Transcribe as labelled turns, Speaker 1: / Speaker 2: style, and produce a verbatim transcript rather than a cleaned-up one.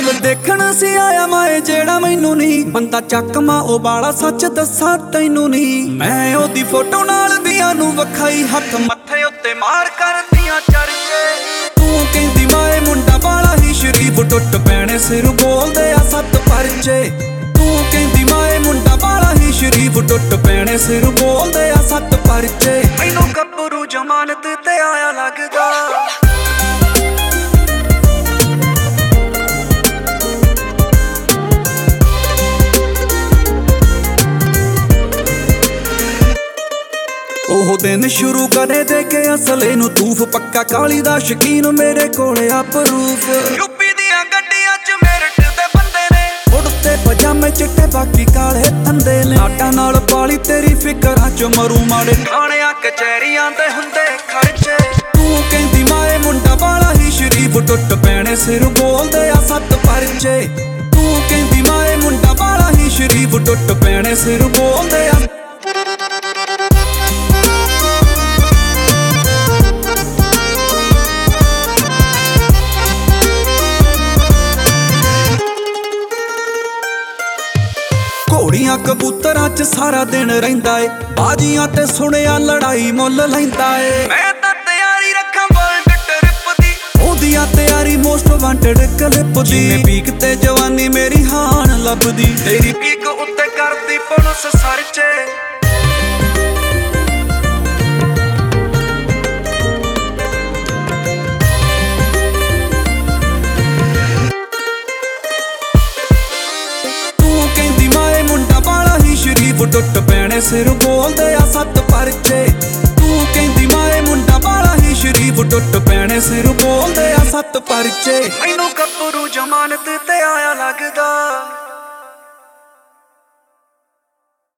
Speaker 1: ਹਾਲ ਦੇਖਣ ਸੀ ਆਇਆ ਮੈਂ ਜਿਹੜਾ ਮੈਨੂੰ ਨਹੀਂ ਬੰਦਾ ਚੱਕਮਾ ਉਹ ਬਾਲਾ ਸੱਚ ਦੱਸਾਂ ਤੈਨੂੰ ਨਹੀਂ। ਮੈਂ ਉਹਦੀ ਫੋਟੋ ਨਾਲ ਦੀਆਂ ਨੂੰ ਵਖਾਈ ਹੱਥ ਮੱਥੇ ਉੱਤੇ ਮਾਰ ਕਰਦੀਆਂ ਚਰਚੇ। ਤੂੰ ਕਹਿੰਦੀ ਮੈਂ ਮੁੰਡਾ ਬਾਲਾ ਹੀ ਸ਼ਰੀਫ ਟੁੱਟ ਪੈਣੇ ਸਿਰ ਬੋਲਦੇ ਆ ਸੱਤ ਪਰਚੇ। ਤੂੰ ਕਹਿੰਦੀ ਮੈਂ ਮੁੰਡਾ ਬਾਲਾ ਹੀ ਸ਼ਰੀਫ ਟੁੱਟ ਪੈਣੇ ਸਿਰ ਬੋਲਦੇ ਆ ਸੱਤ ਪਰਚੇ। ਮੈਨੂੰ ਗੱਭਰੂ ਜ਼ਮਾਨਤ ਤੇ ਆਇਆ ਲੱਗਦਾ। ਉਹ ਦਿਨ ਸ਼ੁਰੂ ਕਰੇ ਦੇ ਕੇ ਅਸਲੇ ਨੂੰ ਤੂਫ ਪੱਕਾ ਕਾਲੀ ਦਾ ਸ਼ਕੀਨ ਮੇਰੇ ਕੋਲੇ ਆ ਪ੍ਰੂਫ। ਯੂਪੀ ਦੀਆਂ ਗੱਡੀਆਂ ਚ ਮੇਰਠ ਦੇ ਬੰਦੇ ਨੇ ਉੜਤੇ ਪਜਾਮੇ ਚਿੱਟੇ ਬਾਕੀ ਕਾਲੇ ਧੰਦੇ ਨੇ। ਆਟਾ ਨਾਲ ਪਾਲੀ ਤੇਰੀ ਫਿਕਰਾਂ ਚ ਮਰੂ ਮਾੜੇ ਥਾਣਿਆਂ ਕਚਹਿਰੀਆਂ ਦੇ ਹੁੰਦੇ ਖਰਚੇ। ਤੂੰ ਕਹਿੰਦੀ ਮਾਏ ਮੁੰਡਾ ਬਾਲਾ ਹੀ ਸ਼ਰੀਫ ਟੁੱਟ ਪੈਣੇ ਸਿਰ ਬੋਲਦੇ ਆ ਸੱਤ ਪਰਚੇ। ਤੂੰ ਕਹਿੰਦੀ ਮਾਏ ਮੁੰਡਾ ਬਾਲਾ ਹੀ ਸ਼ਰੀਫ ਟੁੱਟ ਪੈਣੇ ਸਿਰ ਬੋਲਦੇ ਆ। ਘੋੜੀਆਂ ਕਬੂਤਰਾਂ ਚ ਸਾਰਾ ਦਿਨ ਰਹਿੰਦਾ ਏ ਬਾਜੀਆਂ ਤੇ ਸੁਣਿਆ ਲੜਾਈ ਮੁੱਲ ਲੈਂਦਾ ਏ। ਮੈਂ ਤਾਂ ਤਿਆਰੀ ਰੱਖਾਂ ਵਰਲਡ ਟ੍ਰਿਪ ਦੀ ਉਹਦੀਆਂ ਤਿਆਰੀ ਮੋਸਟ ਵਾਂਟਡ ਕਲਿੱਪ ਦੀ। ਜਿਵੇਂ ਪੀਕ ਤੇ ਜਵਾਨੀ ਮੇਰੀ ਹਾਨ ਲੱਭਦੀ ਤੇਰੀ ਪੀਕ ਉੱਤੇ ਕਰਦੀ ਪੁਲਿਸ ਸਰਚੇ। ਟੁੱਟ ਪੈਣੇ ਸਿਰ ਬੋਲਦੇ ਆ ਸੱਤ ਪਰਚੇ। ਤੂੰ ਕਹਿੰਦੀ ਮਾਏ ਮੁੰਡਾ ਬਾਲਾ ਹੀ ਸ਼ਰੀਫ ਟੁੱਟ ਪੈਣੇ ਸਿਰ ਬੋਲਦੇ ਆ ਸੱਤ ਪਰਚੇ। ਮੈਨੂੰ ਗੱਭਰੂ ਜ਼ਮਾਨਤ ਤੇ ਆਇਆ ਲੱਗਦਾ।